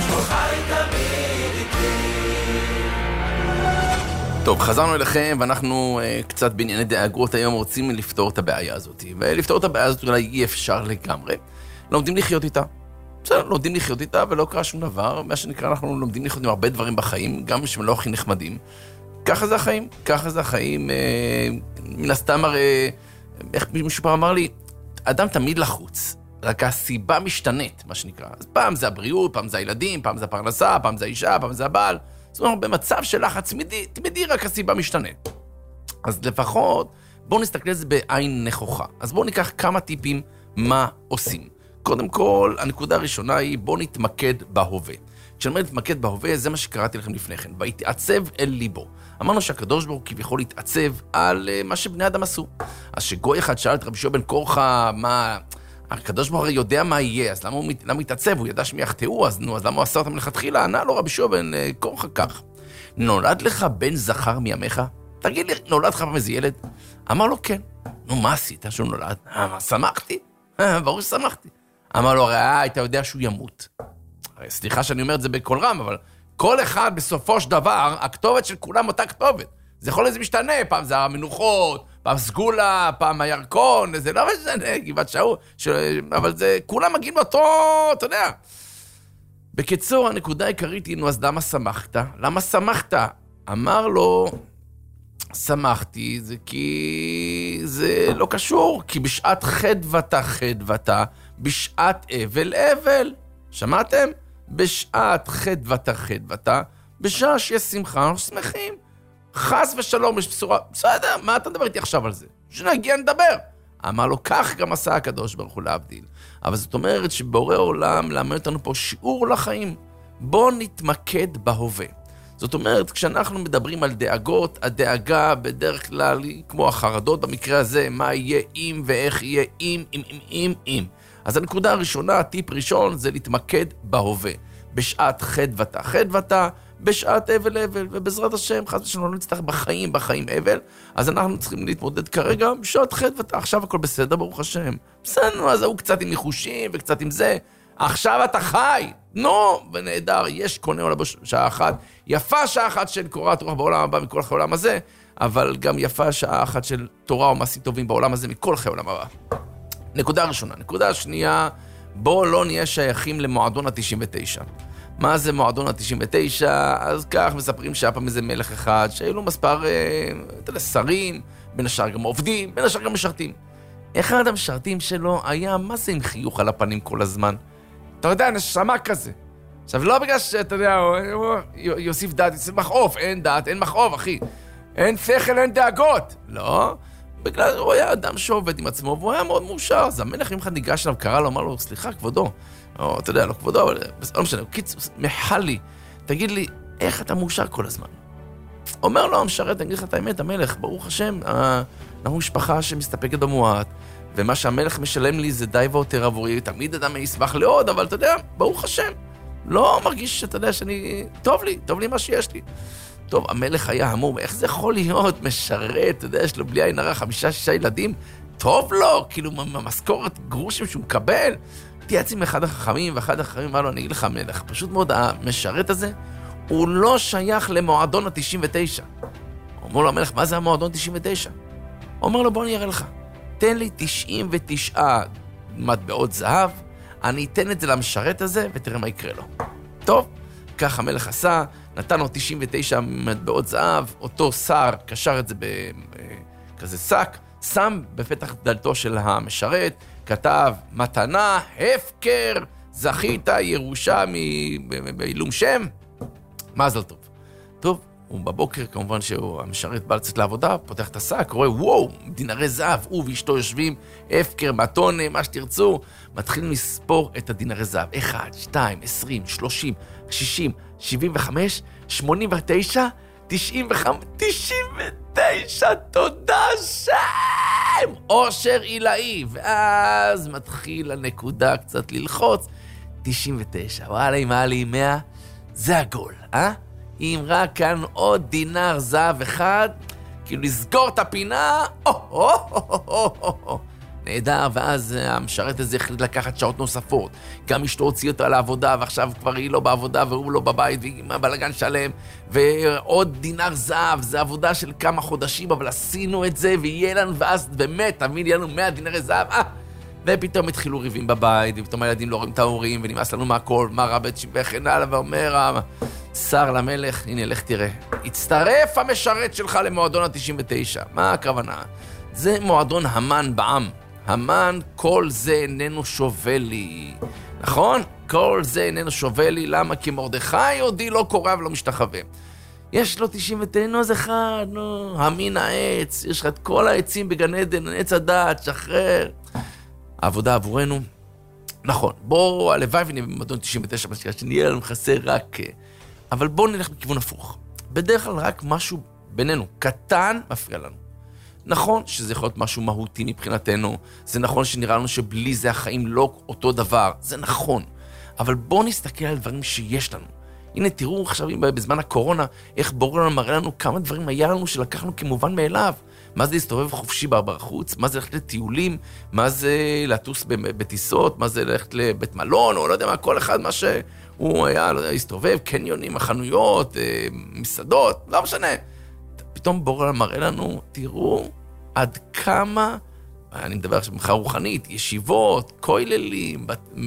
טוב, חזרנו אליכם, ואנחנו uh, קצת בענייני דאגות היום רוצים לפתור את הבעיה הזאת. ולפתור את הבעיה הזאת אולי אי אפשר לגמרי. לומדים לחיות איתה. בסדר, לומדים לחיות איתה ולא קרה שום דבר. מה שנקרא, אנחנו לומדים לחיות עם הרבה דברים בחיים, גם שהם לא הכי נחמדים. ככה זה החיים, ככה זה החיים. Uh, מן הסתם הרי, איך מישהו פעם אמר לי, אדם תמיד לחוץ, רק הסיבה משתנית, מה שנקרא. אז פעם זה הבריאות, פעם זה הילדים, פעם זה הפרנסה, פעם זה האישה, פעם זה הבעל. זאת אומרת, במצב של לחץ תמידי, תמידי רק הסיבה משתנית. אז לפחות, בואו נסתכל על זה בעין נכוחה. אז בואו ניקח כמה טיפים מה עושים. קודם כל, הנקודה הראשונה היא, בואו נתמקד בהווה. כשאני אומר להתמקד בהווה, זה מה שקראתי לכם לפני כן. והתעצב אל ליבו. אמרנו שהקדוש ברוך הוא כביכול להתעצב על uh, מה שבני אדם עשו. אז שגוי אחד שאל את רבי שמעון בן קורחה, מה... הקדוש ברוך הוא יודע מה יהיה, אז למה הוא, למה הוא התעצב? הוא ידע שהם יחטאו, אז נו, אז למה הוא עשה אותם לכתחילה? ענה לו רבי שמעון בן קורחה כך. נולד לך בן זכר מימיך? תגיד לי, נולד לך פעם איזה ילד? אמר לו, כן. נו, מה עשית שהוא נולד? אמר, שמחתי. ברור ששמחתי. אמר לו, הרי אתה יודע שהוא ימות. סליחה שאני אומר את זה בכל רם, אבל כל אחד בסופו של דבר, הכתובת של כולם אותה כתובת. זה יכול להיות משתנה, פעם זה המנוחות, פעם סגולה, פעם הירקון, זה לא משנה, גבעת שאול, ש... אבל זה, כולם מגיעים לאותו, אתה יודע. בקיצור, הנקודה העיקרית היא, נו, אז למה שמחת? למה שמחת? אמר לו, שמחתי, זה כי זה לא קשור, כי בשעת חדוותה חדוותה, בשעת אבל אבל. שמעתם? בשעת חדוותה חדוותה, בשעה שיש שמחה, אנחנו שמחים. חס ושלום, יש בשורה, בסדר, מה אתה מדבר איתי עכשיו על זה? שנגיע נדבר. אמר לו, כך גם עשה הקדוש ברוך הוא להבדיל. אבל זאת אומרת שבורא עולם למד אותנו פה שיעור לחיים. בואו נתמקד בהווה. זאת אומרת, כשאנחנו מדברים על דאגות, הדאגה בדרך כלל היא כמו החרדות במקרה הזה, מה יהיה אם ואיך יהיה אם, אם, אם, אם, אם. אז הנקודה הראשונה, הטיפ ראשון, זה להתמקד בהווה. בשעת חדוותה חדוותה, בשעת אבל אבל, ובעזרת השם, חס ושלום, לא נצטרך בחיים, בחיים אבל, אז אנחנו צריכים להתמודד כרגע בשעת חדוותה, עכשיו הכל בסדר, ברוך השם. בסדר, אז הוא קצת עם ניחושים וחצת עם זה, עכשיו אתה חי, נו, ונהדר, יש קונה עולה בשעה אחת, יפה שעה אחת של קורת רוח בעולם הבא, מכל חיי העולם הזה, אבל גם יפה שעה אחת של תורה ומעשים טובים בעולם הזה, מכל חיי העולם הבא. נקודה ראשונה. נקודה השנייה, בואו לא נהיה שייכים למועדון ה-תשעים ותשע. מה זה מועדון ה-תשעים ותשע? אז כך מספרים שהיה פעם איזה מלך אחד, שהיו לו מספר, אתה יודע, שרים, בין השאר גם עובדים, בין השאר גם משרתים. אחד המשרתים שלו היה, מה זה עם חיוך על הפנים כל הזמן? אתה יודע, נשמה כזה. עכשיו, לא בגלל שאתה יודע, יוסיף דעת, יוסיף מחעוף, אין דעת, אין מחעוף, אחי. אין שכל, אין דאגות. לא. בגלל הוא היה אדם שעובד עם עצמו, והוא היה מאוד מאושר. אז המלך ממך ניגש אליו, קרא לו, אמר לו, סליחה, כבודו. או, אתה יודע, לא כבודו, אבל לא משנה, קיצוס, מחל לי. תגיד לי, איך אתה מאושר כל הזמן? אומר לו, המשרת, אני אגיד לך את האמת, המלך, ברוך השם, אנחנו משפחה שמסתפקת במועט, ומה שהמלך משלם לי זה די ויותר עבורי, תמיד אדם ישמח לעוד, אבל אתה יודע, ברוך השם, לא מרגיש שאתה יודע שאני, טוב לי, טוב לי מה שיש לי. טוב, המלך היה המום, איך זה יכול להיות משרת, אתה יודע, יש לו בלי עין הרע, חמישה, שישה ילדים, טוב לו, כאילו, משכורת גרושים שהוא מקבל. תייעץ עם אחד החכמים, ואחד החכמים אמר לו, אני אגיד לך המלך, פשוט מאוד, המשרת הזה, הוא לא שייך למועדון ה-תשעים ותשע. הוא אומר לו, המלך, מה זה המועדון תשעים ותשע? הוא אומר לו, בוא אני אראה לך. תן לי תשעים ותשע מטבעות זהב, אני אתן את זה למשרת הזה, ותראה מה יקרה לו. טוב, כך המלך עשה, נתן לו תשעים ותשע מטבעות זהב, אותו שר קשר את זה בכזה שק, שם בפתח דלתו של המשרת, כתב, מתנה, הפקר, זכית ירושה בעילום שם, מזל טוב. טוב, ובבוקר כמובן שהמשרת בא לצאת לעבודה, פותח את השק, רואה, וואו, דינרי זהב, הוא ואשתו יושבים, הפקר, מתונה, מה שתרצו, מתחילים לספור את הדינרי זהב. אחד, שתיים, עשרים, שלושים, שישים, שבעים וחמש, שמונים ותשע, תשעים וחמש, תשעים ותשע, תודה שם! אושר עילאי, ואז מתחיל הנקודה קצת ללחוץ, תשעים ותשע, וואלה, אם היה לי מאה, זה הגול, אה? אם רק כאן עוד דינר זהב אחד, כאילו לסגור את הפינה, או, או, או, או, או, או. נהדר, ואז המשרת הזה החליט לקחת שעות נוספות. גם אשתו הוציא אותו על העבודה, ועכשיו כבר היא לא בעבודה, והוא לא בבית, ועם הבלגן שלם, ועוד דינר זהב, זה עבודה של כמה חודשים, אבל עשינו את זה, ויהיה לנו, ואז באמת, תמיד יהיה לנו מאה דינרי זהב, אה! ופתאום התחילו ריבים בבית, ופתאום הילדים לא רואים את ההורים, ונמאס לנו מהכל, מה רבט וכן הלאה, ואומר שר למלך, הנה, לך תראה, הצטרף המשרת שלך למועדון ה-תשעים ותשע. מה הכוונה? זה מועדון המן בעם. המן, כל זה איננו שווה לי. נכון? כל זה איננו שווה לי, למה? כי מרדכי יהודי לא קורא ולא משתחווה. יש לו תשעים ותשע, נו, זה אחד, נו, המין העץ, יש לך את כל העצים בגן עדן, עץ הדעת, שחרר. העבודה עבורנו, נכון, בואו, הלוואי ונהיה במועדון תשעים ותשע, שנהיה לנו חסר רק... אבל בואו נלך בכיוון הפוך. בדרך כלל רק משהו בינינו, קטן, מפריע לנו. נכון שזה יכול להיות משהו מהותי מבחינתנו, זה נכון שנראה לנו שבלי זה החיים לא אותו דבר, זה נכון. אבל בואו נסתכל על דברים שיש לנו. הנה, תראו עכשיו בזמן הקורונה, איך בורא לנו מראה לנו כמה דברים היה לנו שלקחנו כמובן מאליו. מה זה להסתובב חופשי בחוץ? מה זה ללכת לטיולים? מה זה לטוס בטיסות? מה זה ללכת לבית מלון? או לא יודע מה, כל אחד מה שהוא היה, לא יודע, להסתובב, קניונים, החנויות, מסעדות, לא משנה. פתאום בורא מראה לנו, תראו עד כמה, אני מדבר עכשיו ממך רוחנית, ישיבות, כוללים,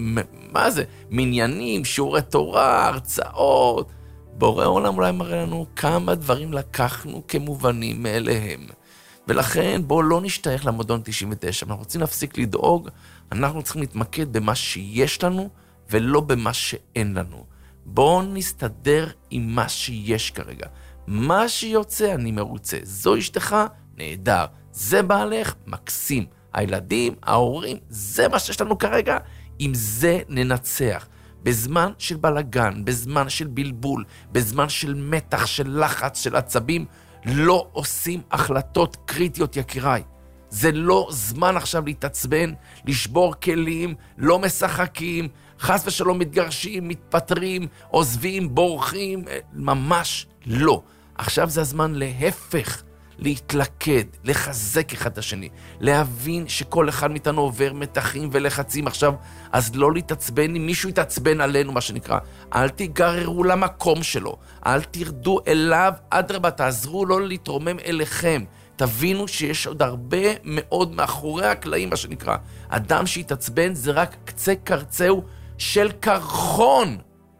מה זה? מניינים, שיעורי תורה, הרצאות. בורא עולם אולי מראה לנו כמה דברים לקחנו כמובנים מאליהם. ולכן בואו לא נשתייך למועדון תשעים ותשע, אנחנו רוצים להפסיק לדאוג, אנחנו צריכים להתמקד במה שיש לנו, ולא במה שאין לנו. בואו נסתדר עם מה שיש כרגע. מה שיוצא אני מרוצה, זו אשתך, נהדר, זה בעלך, מקסים. הילדים, ההורים, זה מה שיש לנו כרגע, עם זה ננצח. בזמן של בלגן, בזמן של בלבול, בזמן של מתח, של לחץ, של עצבים, לא עושים החלטות קריטיות, יקיריי. זה לא זמן עכשיו להתעצבן, לשבור כלים, לא משחקים, חס ושלום מתגרשים, מתפטרים, עוזבים, בורחים, ממש לא. עכשיו זה הזמן להפך, להתלכד, לחזק אחד את השני, להבין שכל אחד מאיתנו עובר מתחים ולחצים עכשיו, אז לא להתעצבן אם מישהו יתעצבן עלינו, מה שנקרא. אל תיגררו למקום שלו, אל תרדו אליו, אדרבה, תעזרו לו להתרומם אליכם. תבינו שיש עוד הרבה מאוד מאחורי הקלעים, מה שנקרא. אדם שיתעצבן זה רק קצה קרצהו של קרחון,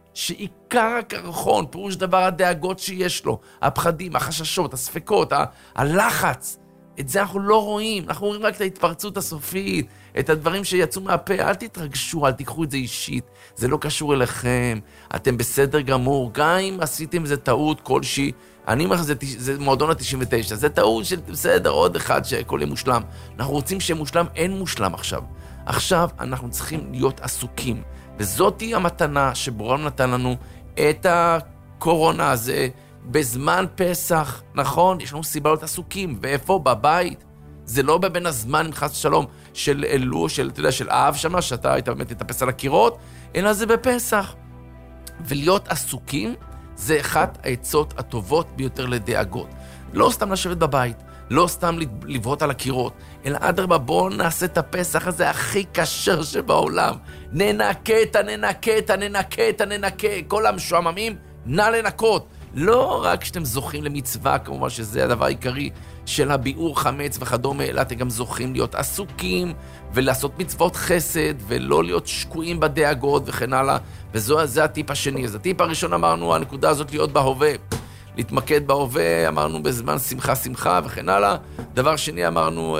שעיקר הקרחון, פירוש דבר הדאגות שיש לו, הפחדים, החששות, הספקות, ה- הלחץ, את זה אנחנו לא רואים, אנחנו רואים רק את ההתפרצות הסופית, את הדברים שיצאו מהפה, אל תתרגשו, אל תיקחו את זה אישית, זה לא קשור אליכם, אתם בסדר גמור, גם אם עשיתם איזה טעות כלשהי, אני אומר לך, זה, זה מועדון ה-תשעים ותשע, זה טעות של בסדר, עוד אחד שהכל יהיה מושלם, אנחנו רוצים שיהיה מושלם, אין מושלם עכשיו, עכשיו אנחנו צריכים להיות עסוקים, וזאת היא המתנה שבורא נתן לנו את הקורונה הזה, בזמן פסח, נכון? יש לנו סיבה להיות עסוקים, ואיפה? בבית. זה לא בבין הזמן, חס ושלום, של אלו, של, אתה יודע, של אהב שמה, שאתה היית באמת לטפס על הקירות, אלא זה בפסח. ולהיות עסוקים, זה אחת העצות הטובות ביותר לדאגות. לא סתם לשבת בבית, לא סתם לבהות על הקירות, אלא אדרבה, בואו נעשה את הפסח הזה הכי קשר שבעולם. ננקה, ננקה, ננקה, ננקה, כל המשועממים, נא לנקות. לא רק שאתם זוכים למצווה, כמובן שזה הדבר העיקרי של הביאור חמץ וכדומה, אלא אתם גם זוכים להיות עסוקים ולעשות מצוות חסד ולא להיות שקועים בדאגות וכן הלאה. וזה הטיפ השני. אז הטיפ הראשון אמרנו, הנקודה הזאת להיות בהווה. להתמקד בהווה, אמרנו בזמן שמחה שמחה וכן הלאה. דבר שני אמרנו, אה,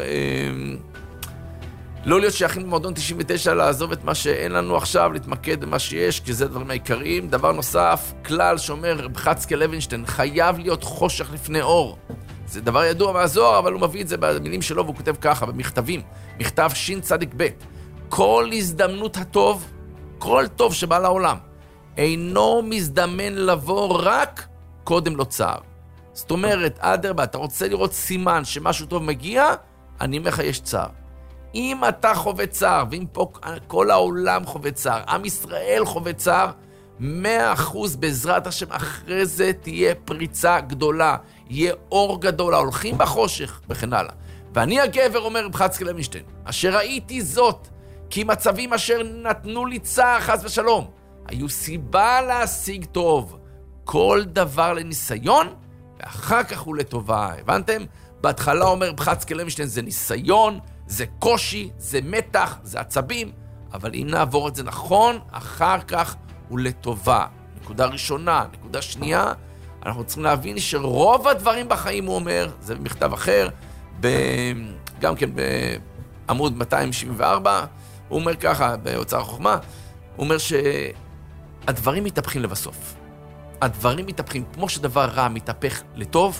לא להיות שייכים במועדון תשעים ותשע, לעזוב את מה שאין לנו עכשיו, להתמקד במה שיש, כי זה הדברים העיקריים. דבר נוסף, כלל שאומר רב חצקאל לוינשטיין, חייב להיות חושך לפני אור. זה דבר ידוע מהזוהר, אבל הוא מביא את זה במילים שלו, והוא כותב ככה, במכתבים, מכתב שין צדיק ב', כל הזדמנות הטוב, כל טוב שבא לעולם, אינו מזדמן לבוא רק קודם לו צער. זאת אומרת, אדרבה, אתה רוצה לראות סימן שמשהו טוב מגיע, אני אומר לך יש צער. אם אתה חווה צער, ואם פה כל העולם חווה צער, עם ישראל חווה צער, מאה אחוז בעזרת השם, אחרי זה תהיה פריצה גדולה, יהיה אור גדול, ההולכים בחושך, וכן הלאה. ואני הגבר, אומר רב חצקאל לוינשטיין, אשר ראיתי זאת, כי מצבים אשר נתנו לי צער, חס ושלום, היו סיבה להשיג טוב, כל דבר לניסיון, ואחר כך הוא לטובה. הבנתם? בהתחלה אומר רב חצקאל לוינשטיין, זה ניסיון, זה קושי, זה מתח, זה עצבים, אבל אם נעבור את זה נכון, אחר כך הוא לטובה. נקודה ראשונה, נקודה שנייה, אנחנו צריכים להבין שרוב הדברים בחיים, הוא אומר, זה במכתב אחר, ב... גם כן בעמוד מאתיים שבעים וארבע, הוא אומר ככה, באוצר החוכמה, הוא אומר שהדברים מתהפכים לבסוף. הדברים מתהפכים, כמו שדבר רע מתהפך לטוב,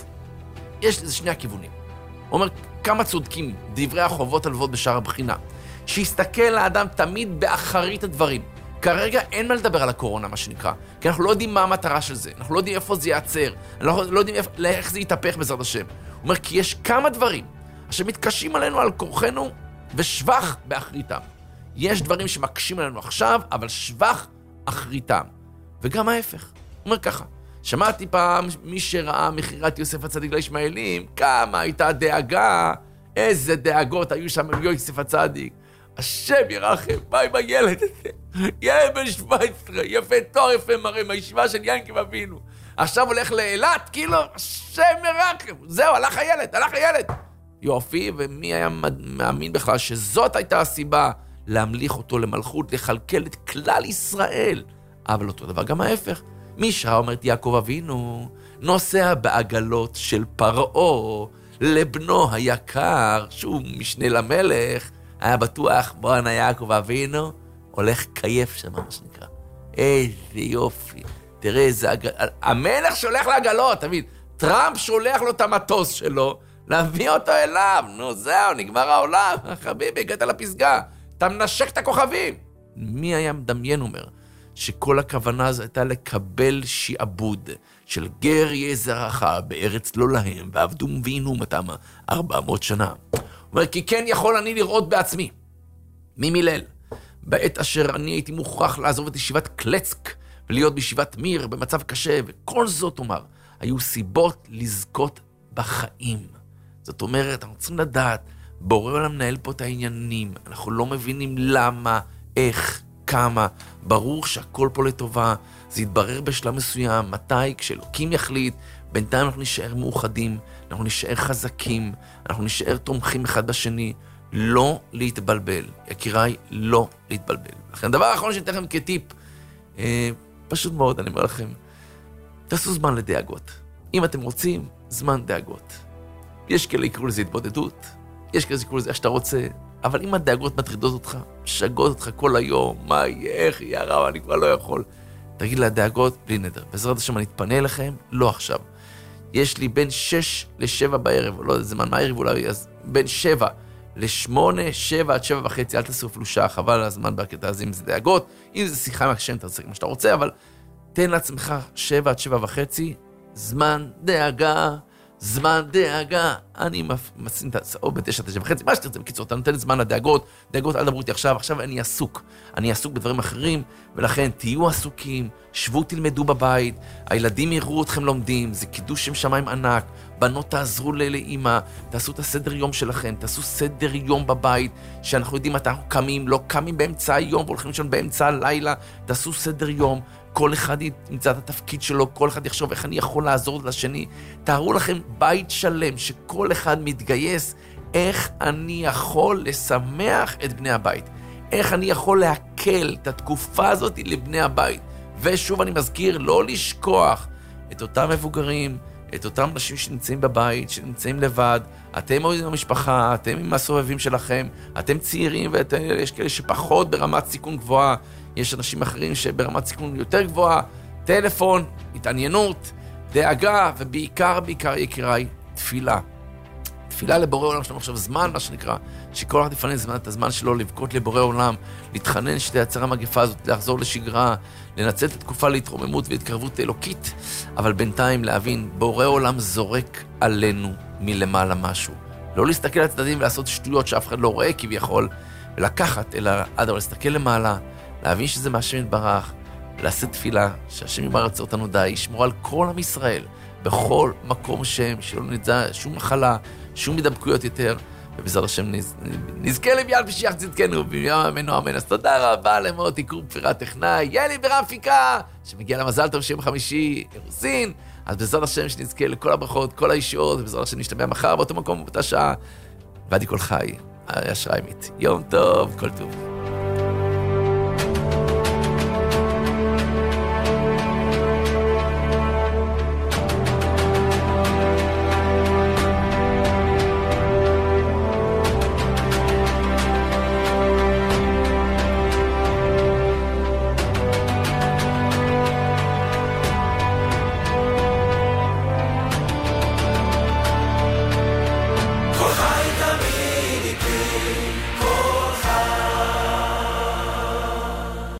יש לזה שני הכיוונים. הוא אומר, כמה צודקים דברי החובות הלוות בשער הבחינה, שיסתכל לאדם תמיד באחרית הדברים. כרגע אין מה לדבר על הקורונה, מה שנקרא, כי אנחנו לא יודעים מה המטרה של זה, אנחנו לא יודעים איפה זה ייעצר, אנחנו לא יודעים איך, איך זה יתהפך בעזרת השם. הוא אומר, כי יש כמה דברים שמתקשים עלינו על כורחנו ושבח באחריתם. יש דברים שמקשים עלינו עכשיו, אבל שבח אחריתם. וגם ההפך. הוא אומר ככה, שמעתי פעם מי שראה מכירת יוסף הצדיק לישמעאלים, כמה הייתה דאגה, איזה דאגות היו שם עם יוסף הצדיק. השם ירחם, מה עם הילד הזה? ילד בן שבע עשרה, יפה תואר, יפה מראה, מהישיבה של ינקב אבינו. עכשיו הולך לאילת, כאילו, השם ירחם. זהו, הלך הילד, הלך הילד. יופי, ומי היה מאמין בכלל שזאת הייתה הסיבה להמליך אותו למלכות, לחלקל את כלל ישראל. אבל אותו דבר גם ההפך. מי שראה אומרת יעקב אבינו, נוסע בעגלות של פרעה, לבנו היקר, שהוא משנה למלך, היה בטוח, בואנה יעקב אבינו, הולך קייף שם, מה שנקרא. איזה יופי. תראה איזה עגל... המלך שולח לעגלות, תמיד. טראמפ שולח לו את המטוס שלו, להביא אותו אליו. נו, זהו, נגמר העולם. חביבי, הגעת לפסגה. אתה מנשק את הכוכבים. מי היה מדמיין, אומר, שכל הכוונה הזו הייתה לקבל שיעבוד של גר יהיה זרעך בארץ לא להם, ועבדו ועינו אותם ארבע מאות שנה. הוא אומר, כי כן יכול אני לראות בעצמי, מי מילל, בעת אשר אני הייתי מוכרח לעזוב את ישיבת קלצק, ולהיות בישיבת מיר במצב קשה, וכל זאת, אומר, היו סיבות לזכות בחיים. זאת אומרת, אנחנו צריכים לדעת, בורא עולם מנהל פה את העניינים, אנחנו לא מבינים למה, איך, כמה, ברור שהכל פה לטובה, זה יתברר בשלב מסוים, מתי, כשאלוקים יחליט, בינתיים אנחנו נשאר מאוחדים, אנחנו נשאר חזקים, אנחנו נשאר תומכים אחד בשני, לא להתבלבל, יקיריי, לא להתבלבל. לכן הדבר האחרון שאני אתן לכם כטיפ, אה, פשוט מאוד, אני אומר לכם, תעשו זמן לדאגות. אם אתם רוצים, זמן דאגות. יש כאלה יקראו לזה התבודדות, יש כאלה יקראו לזה איך שאתה רוצה, אבל אם הדאגות מטרידות אותך, שגות אותך כל היום, מה יהיה, איך יהיה הרב, אני כבר לא יכול. תגיד לדאגות, בלי נדר. בעזרת השם אני אתפנה אליכם, לא עכשיו. יש לי בין שש לשבע בערב, לא יודע זמן מה הערב אולי, אז בין שבע לשמונה, שבע עד שבע וחצי, אל תעשו אפילו שעה, חבל על הזמן בקטע הזה, אם זה דאגות, אם זה שיחה מהקשם, תעשה מה שאתה רוצה, אבל תן לעצמך שבע עד שבע וחצי, זמן דאגה, זמן דאגה, אני משים את הצעות בתשע, תשע וחצי, מה שתרצה בקיצור, אתה נותן לי זמן לדאגות, דאגות אל דברו איתי עכשיו, עכשיו אני עסוק, אני עסוק בדברים אחרים, ולכן תהיו עסוקים, שבו תלמדו בבית, הילדים יראו אתכם לומדים, זה קידוש שם שמיים ענק, בנות תעזרו לאמא, תעשו את הסדר יום שלכם, תעשו סדר יום בבית, שאנחנו יודעים מתי אנחנו קמים, לא קמים באמצע היום, והולכים לישון באמצע הלילה, תעשו סדר יום, כל אחד ימצא את התפקיד שלו, כל אחד יחשוב איך אני יכול לעזור לשני. תארו לכם בית שלם שכל אחד מתגייס, איך אני יכול לשמח את בני הבית. איך אני יכול להקל את התקופה הזאת לבני הבית. ושוב אני מזכיר, לא לשכוח את אותם מבוגרים, את אותם אנשים שנמצאים בבית, שנמצאים לבד. אתם עם המשפחה, אתם עם הסובבים שלכם, אתם צעירים ויש כאלה שפחות ברמת סיכון גבוהה. יש אנשים אחרים שברמת סיכון יותר גבוהה, טלפון, התעניינות, דאגה, ובעיקר, בעיקר יקיריי, תפילה. תפילה לבורא עולם, שלנו עכשיו זמן, מה שנקרא, שכל אחד יפנה זמן, את הזמן שלו לבכות לבורא עולם, להתחנן שתייצר המגפה הזאת, לחזור לשגרה, לנצל את התקופה להתרוממות והתקרבות אלוקית, אבל בינתיים להבין, בורא עולם זורק עלינו מלמעלה משהו. לא להסתכל על הצדדים ולעשות שטויות שאף אחד לא רואה כביכול, ולקחת, אלא עד אבל להסתכל למעלה, להבין שזה מהשם יתברך, לעשות תפילה, שהשם יברך אותנו די, ישמור על כל עם ישראל, בכל מקום שם, שלא נדע שום מחלה, שום מדבקויות יותר, ובעזרת השם נזכה לביאל פשיח צדקנו, ביום אמנו אמן. אז תודה רבה למוטי קופר הטכנאי, ילי ברפיקה, שמגיע למזל טוב שם חמישי, אירוסין, אז בעזרת השם שנזכה לכל הברכות, כל הישועות, ובעזרת השם נשתמע מחר באותו מקום, באותה שעה, ועדי כל חי, אשראי מית. יום טוב, כל טוב.